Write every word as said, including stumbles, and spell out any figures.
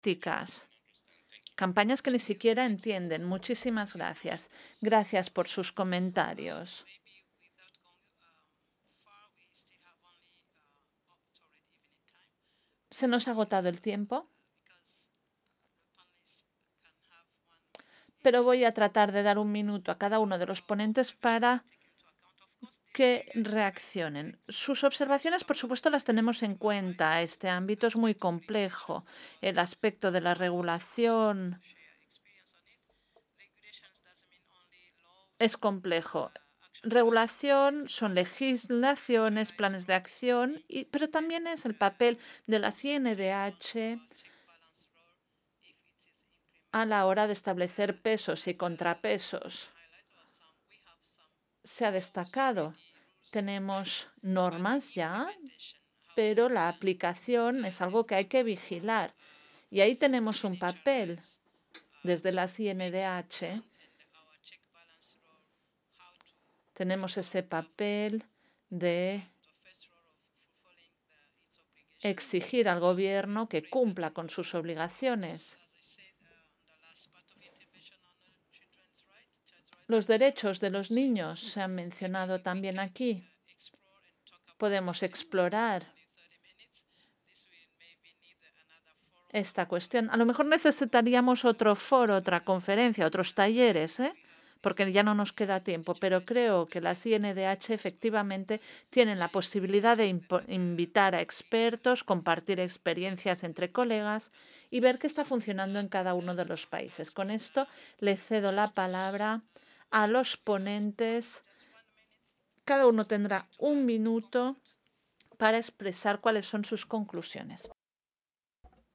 tácticas, campañas que ni siquiera entienden. Muchísimas gracias. Gracias por sus comentarios. Se nos ha agotado el tiempo, pero voy a tratar de dar un minuto a cada uno de los ponentes para que reaccionen. Sus observaciones, por supuesto, las tenemos en cuenta. Este ámbito es muy complejo. El aspecto de la regulación es complejo. Regulación son legislaciones, planes de acción, y, pero también es el papel de las I N D H a la hora de establecer pesos y contrapesos. Se ha destacado. Tenemos normas ya, pero la aplicación es algo que hay que vigilar. Y ahí tenemos un papel desde las I N D H. Tenemos ese papel de exigir al gobierno que cumpla con sus obligaciones. Los derechos de los niños se han mencionado también aquí. Podemos explorar esta cuestión. A lo mejor necesitaríamos otro foro, otra conferencia, otros talleres, ¿eh? Porque ya no nos queda tiempo, pero creo que las I N D H efectivamente tienen la posibilidad de invitar a expertos, compartir experiencias entre colegas y ver qué está funcionando en cada uno de los países. Con esto le cedo la palabra a los ponentes. Cada uno tendrá un minuto para expresar cuáles son sus conclusiones.